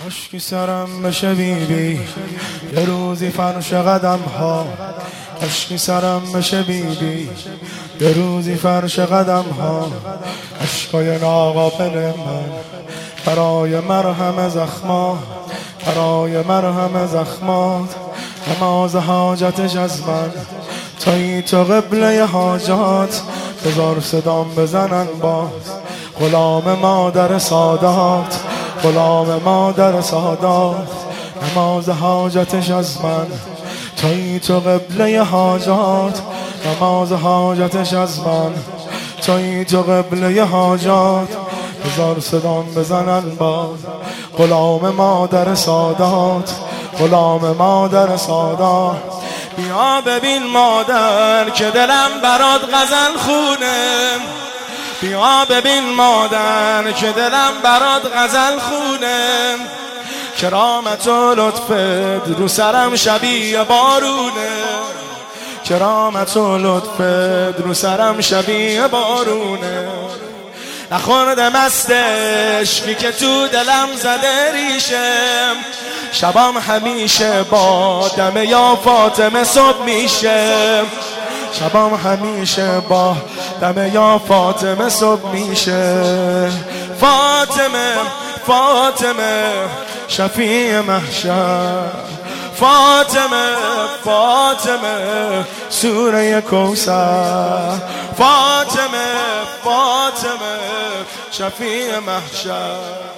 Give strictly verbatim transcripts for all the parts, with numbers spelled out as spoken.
کاشکی سرم بشه بی بی یه روزی فرش قدم ها. کاشکی سرم بشه بی بی یه روزی فرش قدم ها. عشقای ناقابل من برای مرهم زخمات، برای مرهم زخمات. نماز حاجتش از من تویی تو قبله حاجات. بذار صدام بزنن باز غلام مادر سادات، غلام مادر سادات. نماز حاجتش از من تویی تو قبله حاجات. نماز حاجتش از من تویی تو قبله حاجات. بذار صدام بزنن باز غلام مادر سادات، غلام مادر سادات. بیا ببین مادر که دلم برات غزل خونه. بیا ببین مادر که دلم برات غزل خونه. کرامت و لطفت رو سرم شبیه بارونه. کرامت و لطفت رو سرم شبیه بارونه. نخورده مست عشقی که تو دلم زده ریشم. شبام همیشه با دم یا فاطمه صبح میشه. شبام همیشه با دم یا فاطمه صبح میشه. فاطمه فاطمه شفیع محشر. فاطمه فاطمه سوره کوثر. فاطمه فاطمه شفیع محشر.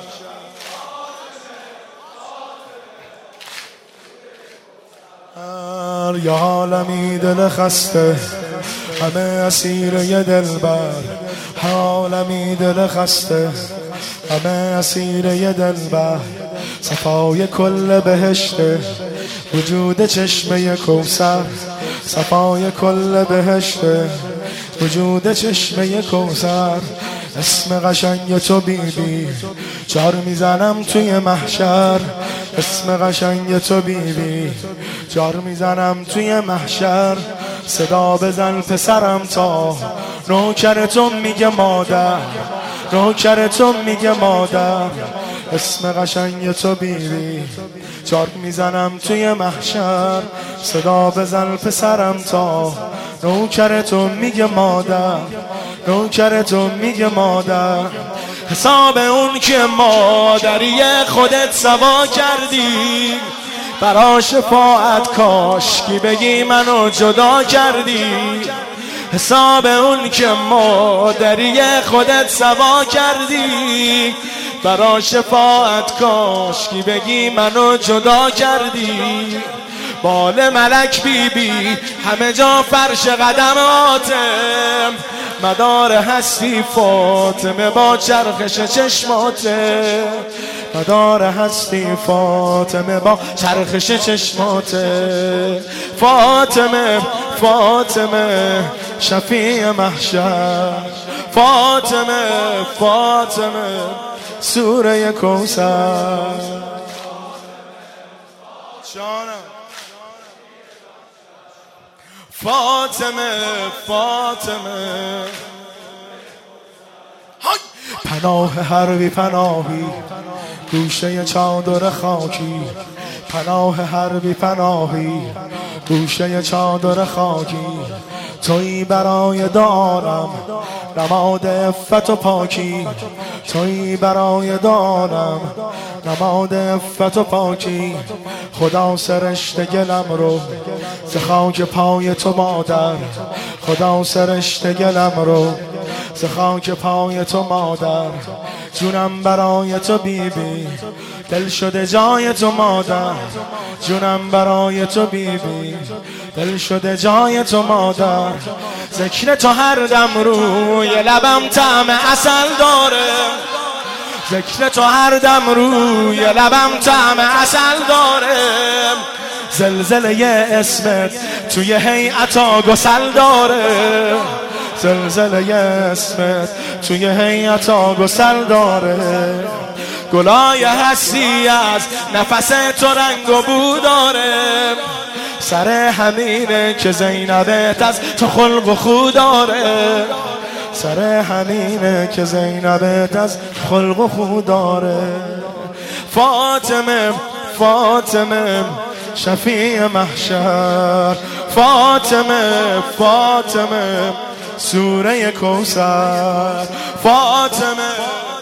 یه عالمی دل خسته همه اسیر یه دلبر. عالمی دل خسته همه اسیر یه دلبر. صفای کل بهشته وجود چشمه کوثر. صفای کل بهشته وجود چشمه کوثر. اسم قشنگ تو بی بی جار میزنم توی محشر. اسم قشنگ تو بی بی جار میزنم توی محشر. صدا بزن پسرم تا نوکرتون میگه مادر. نوکرتون میگه مادر. اسم قشنگ تو بی بی جار میزنم توی محشر. صدا بزن پسرم تا نوکرتون میگه مادر. نوکرتون میگه مادر. حساب اون که مادری خودت سوا کردی. برا شفاعت کاشکی بگی منو جدا کردی. حساب اون که مادری خودت سوا کردی. برا شفاعت کاشکی بگی منو جدا کردی. بال ملک بی بی همه جا فرش قدماتم. مدار هستی فاطمه با چرخش چشماته. مدار هستی فاطمه با چرخش چشماته. فاطمه فاطمه شفیع محشر. فاطمه فاطمه سوره کوثر. جانم فاطمه فاطمه پناه هر بی پناهی گوشه چادر خاکی. پناه هر بی پناهی گوشه چادر خاکی. تویی برای دارم نماد عفت و پاکی. تویی برای دارم نماد عفت و پاکی. خدا سرشت گلم رو ز خاک پای تو مادر. خدا سرشت گلم رو ز خاک پای تو مادر. جونم برای تو بی بی دل شده جای تو مادر. جونم برای تو بی بی دل شده جای تو مادر. ذکر تو هر دم روی لبم طعم عسل داره. ذکر تو هر دم روی لبم طعم عسل داره. زلزله اسمت توی هیئتا گسل داره. زلزله اسمت توی هیئتا گسل داره. گلای هستی از نفس تو رنگ و بو داره. سر همینه که زینبت از تو خلق و خو داره. سر همینه که زینبت از خلق و خو داره. فاطمه فاطمه شفیع محشر، فاطمه فاطمه سوره کوثر، فاطمه